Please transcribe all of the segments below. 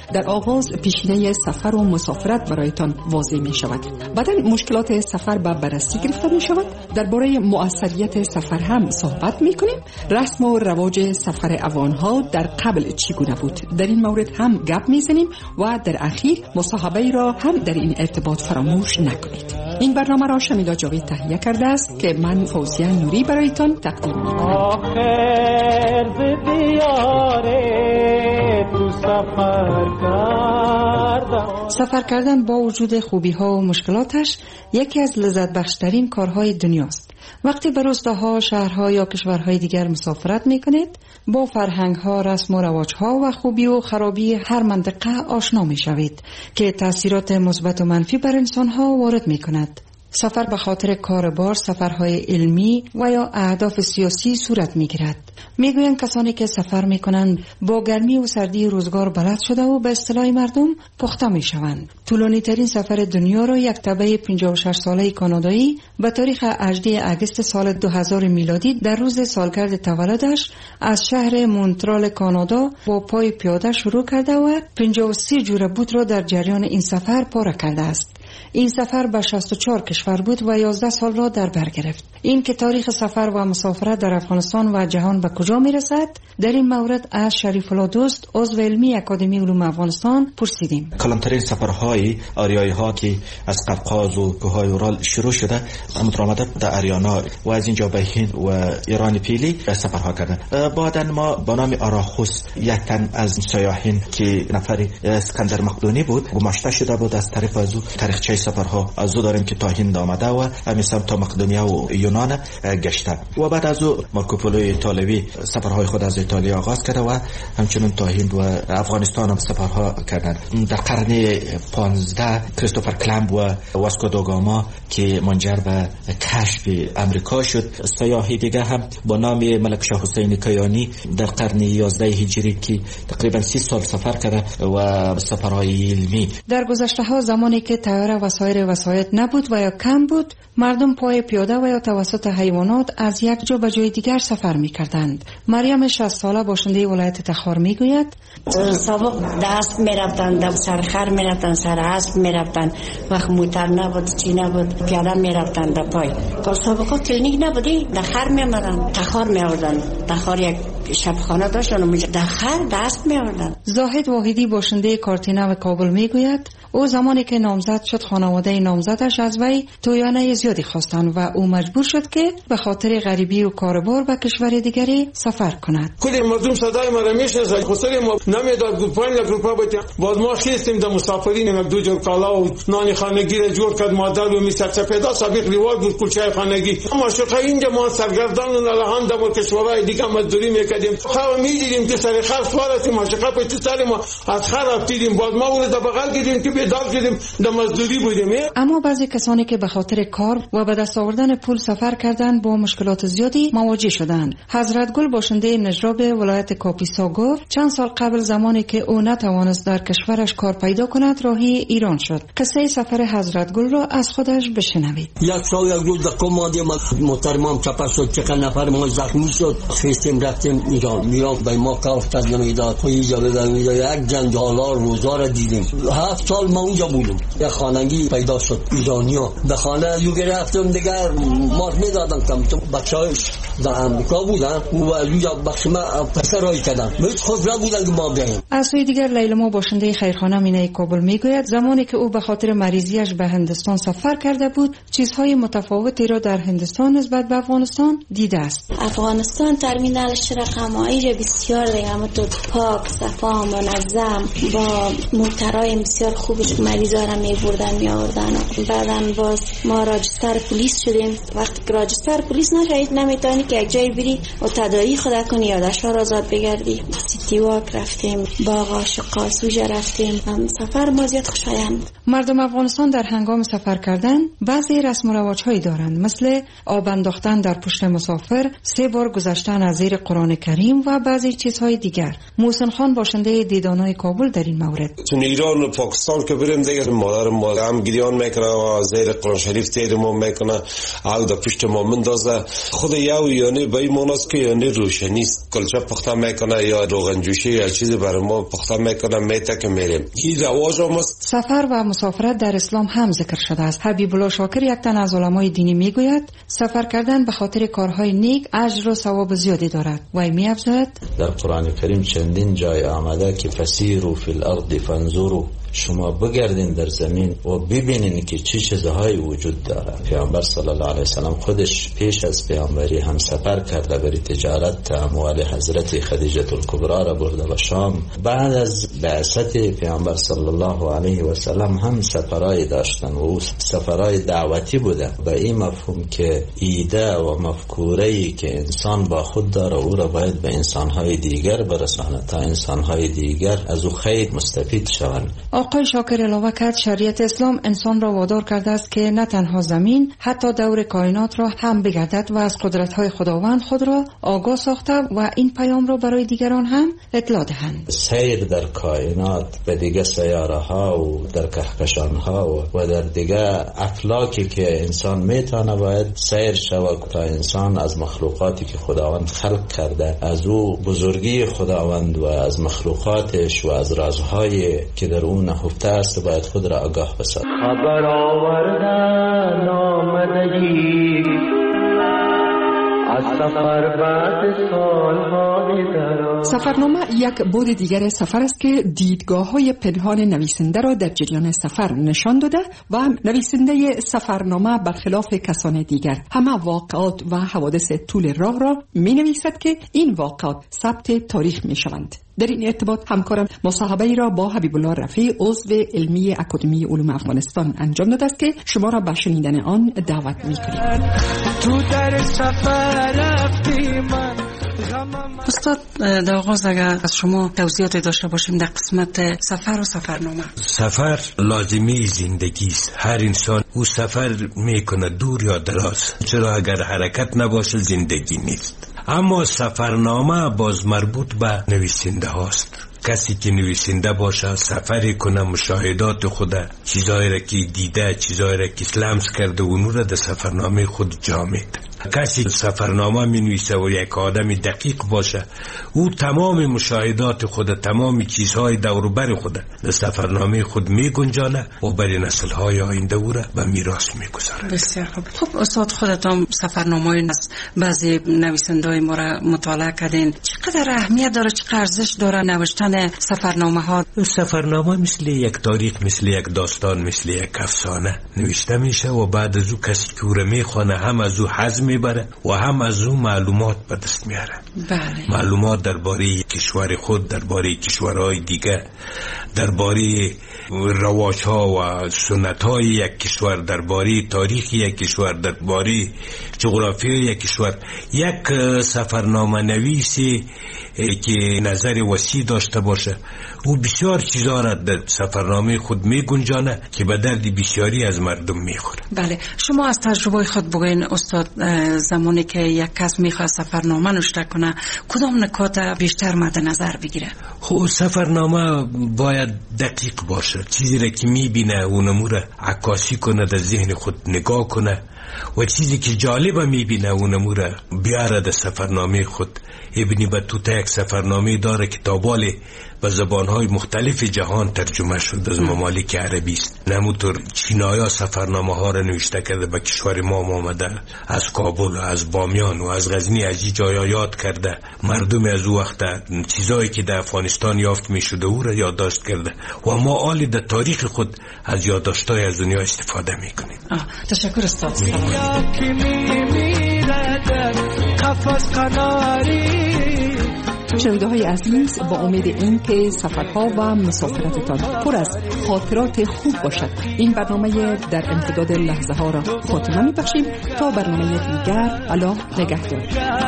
در آغاز پیشینه سفر و مسافرت برایتان واضح می شود. بعداً مشکلات سفر به بررسی گرفته می شود. درباره مؤثریت سفر هم صحبت می کنیم. رسم و رواج سفر افغانها در قبل چگونه بود، در این مورد هم گپ می زنیم و در اخیر مصاحبه را هم در این ارتباط فراموش نکنید. این برنامه را شمیدا جاوید تهیه کرده است که من فوزیه نوری برایتان تقدیم می کنم. سفر کردن با وجود خوبی ها و مشکلاتش یکی از لذت بخشترین کارهای دنیاست. وقتی به روستاها، شهرها یا کشورهای دیگر مسافرت میکنید، با فرهنگ ها، رسم و رواج ها و خوبی و خرابی هر منطقه آشنا میشوید که تاثیرات مثبت و منفی بر انسان ها وارد میکند. سفر به خاطر کاربار، سفرهای علمی و یا اهداف سیاسی صورت میگیرد. میگویند کسانی که سفر میکنند با گرمی و سردی روزگار بلد شده و به اصطلاح مردم پخته میشوند. طولانی ترین سفر دنیا را یک تبع 56 ساله کانادایی به تاریخ 18 اگست سال 2000 میلادی در روز سالگرد تولدش از شهر مونترال کانادا با پای پیاده شروع کرده و 53 جوره بوت را در جریان این سفر پاره کرده است. این سفر به 64 کشور بود و 11 سال را در بر گرفت. این که تاریخ سفر و مسافرت در افغانستان و جهان به کجا می رسد، در این مورد از شریف الله دوست، عضو علمی اکادمی علوم افغانستان پرسیدیم. کلانترین سفرهای آریایی ها که از قفقاز و کوههای اورال شروع شده، آمده در اریانا و از اینجا به هند و ایران پیلی سفرها کردند. بعدا ما با نام آراخوس یک تن از سیاحین که نفر اسکندر مقدونی بود گماشته شده بود، از طریق از تاریخچه سفرها از او داریم که تا هند آمده و همیشه تا مقدونیا و یونان گشته و بعد از او مارکوپولو ایتالیایی سفرهای خود از ایتالیا آغاز کرده و همچنین تا هند و افغانستان هم سفرها کردند. در قرن 15 کریستوفر کلمب و واسکو دا گاما که منجر به کشف امریکا شد. سیاحی دیگه هم با نام ملک شاه حسین کیانی در قرن 11 هجری که تقریبا 30 سال سفر کرده و سفرهای علمی. در گذشته ها زمانی که طیاره و سایر وسایط نبود و یا کم بود، مردم پای پیاده و یا توسط حیوانات از یک جا به جای دیگر سفر می کردند. مریم 60 ساله باشنده ولایت تخار می گوید سابق دست می رفتن، سر خر می رفتن، سر اسب می رفتن، وقت موتر نبود، چی نبود، پیاده می رفتن در پای. سابقا کلینیک نبودی، در خر می آوردن، تخار می آوردن. تخار یک شبخانه داشتن و در خر دست می آوردن. زاهد واحدی باشنده کارتینا و کابل می گوید او زمانی که نامزد شد خانواده نامزدش از وی تویانه زیادی خواستند و او مجبور شد که به خاطر غریبی و کاربار به کشور دیگری سفر کند. کلی مردم صدای ما را میشناسند. خسری ما نمیداد بود 5 لک روپیه بود. باز ما خواستیم در مسافرین یک دو جور کالا و نان خانگی را جور کرد مادر و میسر سپیدا سابق روال بود کلچه خانگی. اما شقه اینجا ما سرگردان و نلهان در کشورهای دیگه مزدوری میکردیم. خواهم میدیدیم که سر خر سوارتی ما شقه پشت سر ما از خر رفتیدیم. باز ما اون در بغل دیدیم که بیدار شدیم در مزدوری بودیم. اما بعضی کسانی که به خاطر کار و به دست آوردن پول سفر کردند با مشکلات زیادی مواجه شدند. حضرت گل باشنده نجراب ولایت کاپیسا گفت چند سال قبل زمانی که او نتوانست در کشورش کار پیدا کند راهی ایران شد. قصه سفر حضرت گل را از خودش بشنوید. یک سال یک روز در کمادی محترمم چپا شد، چند نفر ما زخمی شد، خواستیم رفتیم ایران به ما کار کردن ایداد اینجا بدن یک جنجالار روزا را دیدیم. 7 سال ما اونجا بودیم. یک خانگی پیدا شد ایرانیا به خانه یو گرفتم دیگر مارک میدادن کم تو بچه‌هاش در امریکا بودن و اونجا بخش ما پسرایی کردن هیچ خود را بودن که ما بیاییم. از سوی دیگر لیلا باشنده خیرخانه مینه کابل میگوید زمانی که او به خاطر مریضیش به هندوستان سفر کرده بود چیزهای متفاوتی را در هندوستان نسبت به افغانستان دیده است. افغانستان ترمینالش رقم‌های بسیار دیگه تو پاک صفا منظم با موترهای بسیار خوبش مریضا را میبردن میآوردن. بعدن باز ما راجستر پلیس شدیم. وقتی که راجستر پلیس نشید نمیتونی که یک جای بری و تداعی خدا کنی یادش را آزاد بگردی. سیتی واک رفتیم، باغ عاشقا سوژه رفتیم. سفر ما زیاد خوشایند. مردم افغانستان در هنگام سفر کردن بعضی رسم و رواج‌هایی دارند، مثل آب انداختن در پشت مسافر، 3 بار گذشتن از زیر قرآن کریم و بعضی چیزهای دیگر. محسن خان باشنده دیدانای کابل در این مورد چون ایران و پاکستان که بریم دیگه مادر ما هم گریان میکنه و زیر قرآن شریف تیر ما میکنه او در پشت ما مندازه. خود یعنی به این معناست که یعنی روشنیست کلچه پخته میکنه یا روغ گنجوشی یا چیزی برای ما پخته میکنن میته که میریم. این رواج هم است. سفر و مسافرت در اسلام هم ذکر شده است. حبیب الله شاکر یک تن از علمای دینی میگوید سفر کردن به خاطر کارهای نیک اجر و ثواب زیادی دارد. و می‌افزاید در قرآن کریم چندین جای آمده که فسیروا فی الارض فانظروا، شما بگردین در زمین و ببینین که چه چیزهایی وجود داره. پیامبر صلی الله علیه وسلم خودش پیش از پیامبری هم سفر کرده برای تجارت. اموال حضرت خدیجه الکبری را برده به شام. بعد از بعثت پیامبر صلی الله علیه وسلم هم سفرهای داشتن و او سفرهای دعوتی بوده، به این مفهوم که ایده و مفکوره‌ای که انسان با خود داره او را باید به انسانهای دیگر برسانه تا انسانهای دیگر از او خیر مستفید شوند. آقای شاکر علاوه کرد شریعت اسلام انسان را وادار کرده است که نه تنها زمین حتی دور کائنات را هم بگردد و از قدرت‌های خداوند خود را آگاه ساخته و این پیام را برای دیگران هم اطلاع دهند. سیر در کائنات به دیگه سیاره ها و در کهکشان ها و در دیگه افلاکی که انسان میتونه باید سیر شود تا انسان از مخلوقاتی که خداوند خلق کرده از او بزرگی خداوند و از مخلوقاتش و از رازهایی که در اون نهفته است باید خود را آگاه بسازد. خبر آوردن آمدگی از سفر بعد سالهای دراز. سفرنامه یک بعد دیگر سفر است که دیدگاه‌های پنهان نویسنده را در جریان سفر نشان داده و نویسنده سفرنامه برخلاف کسان دیگر همه واقعات و حوادث طول راه را می‌نویسد که این واقعات ثبت تاریخ می‌شوند. در این ارتباط همکارم مصاحبه‌ای را با حبیب الله رفیع عضو علمی اکادمی علوم افغانستان انجام داده است که شما را به شنیدن آن دعوت می‌کنیم. تو در سفر رفتیم. استاد در آغاز اگر از شما توضیحاتی داشته باشیم در قسمت سفر و سفرنامه. سفر لازمی زندگی است. هر انسان او سفر میکنه دور یا دراز، چرا اگر حرکت نباشه زندگی نیست. اما سفرنامه باز مربوط به نویسنده هاست. کسی که نویسنده باشه سفر کنه، مشاهدات خود، چیزایی را که دیده، چیزایی را که لمس کرده اونو را در سفرنامه خود جا میده. کسی سفرنامه می نویسه و یک آدم دقیق باشه او تمام مشاهدات خود، تمام چیزهای دور و بر خود در سفرنامه خود می گنجانه و برای نسل‌های آینده او را به میراث می گذاره. بسیار خوب. خب استاد خودتان سفرنامه‌ای از بعضی نویسنده‌های ما را مطالعه کردین، چقدر اهمیت داره، چقدر ارزش داره نوشتن سفرنامه‌ها؟ سفرنامه مثل یک تاریخ، مثل یک داستان، مثل یک افسانه نوشته میشه و بعد از او کسی که او را میخونه هم از او حظ میبره و هم از او معلومات به دست میاره. بله. معلومات درباره کشور خود، درباره کشورهای دیگه، درباره رواج‌ها و سنت‌های یک کشور، درباره تاریخ یک کشور، درباره جغرافی یک کشور. یک سفرنامه نویسی که نظر وسیع داشته باشه او بسیار چیزا را در سفرنامه خود می گنجانه که به درد بسیاری از مردم میخوره. بله، شما از تجربه خود بگوین استاد، زمانی که یک کس میخواد سفرنامه نوشته کنه کدام نکات بیشتر مد نظر بگیره؟ خب سفرنامه باید دقیق باشه، چیزی را که میبینه اونمو را عکاسی کنه، در ذهن خود نگاه کنه و چیزی که جالبه میبینه اونمو را بیاره در سفرنامه خود. ابن بطوطه یک سفرنامه داره که تابال به زبانهای مختلف جهان ترجمه شد از ممالک عربی است. نمونطور چینایا سفرنامه ها را نوشته کرده به کشور ما آمده، از کابل و از بامیان و از غزنی از این جایا یاد کرده، مردم از او وقت چیزایی که در افغانستان یافت می شده او را یادداشت کرده و ما آلی در تاریخ خود از یادداشت‌های از دنیا استفاده می کنیم. تشکر استاد. شنونده های عزیز، با امید این که سفرها و مسافرتتان پر از خاطرات خوب باشد این برنامه در امتداد لحظه ها را خاتمه می بخشیم تا برنامه دیگر. الله نگهدار.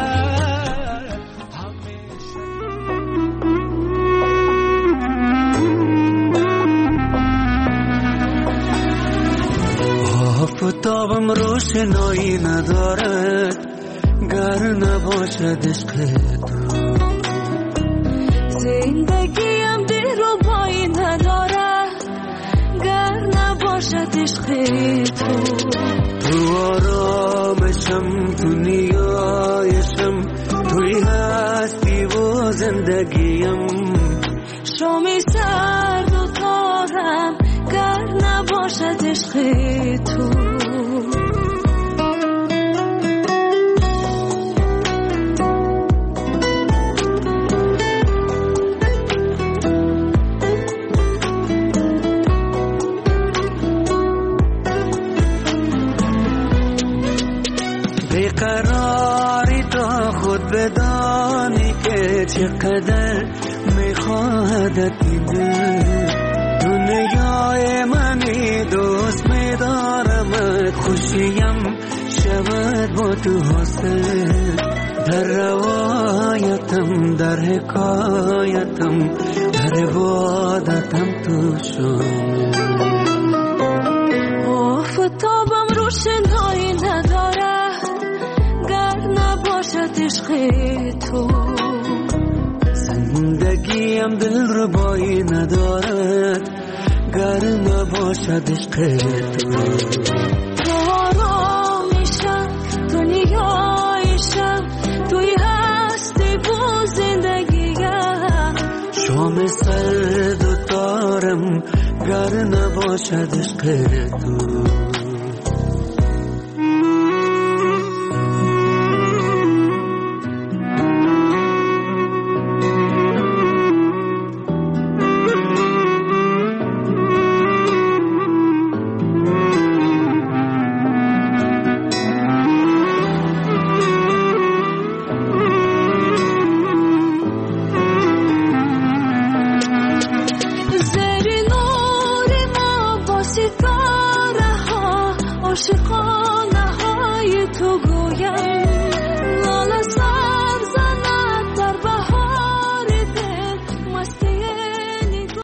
آفتابم روشنایی ندارد گر نباشد عشق تو، زندگیم دلربایی ندارد گر نباشد عشق تو. تو آرامشم، تو نیایشم، توی هستی و زندگیم. تو. بیقراری تا خود بدانی که چقدر میخواهدت این دل. دنیای منی دوست میدارمت، خوشیم شود با تو حاصل. در روایتم در حکایتم در عبادتم تو شامل. آفتابم روشنایی نداره گر نباشد عشق تو. زندگیم دلربایی ندارد گر نباشد عشق تو. تو آرامیشم دنیایشم توی هستی با زندگیم. شام سرد و تارم گر نباشد عشق تو. زیر نور ما با ستاره ها عاشقان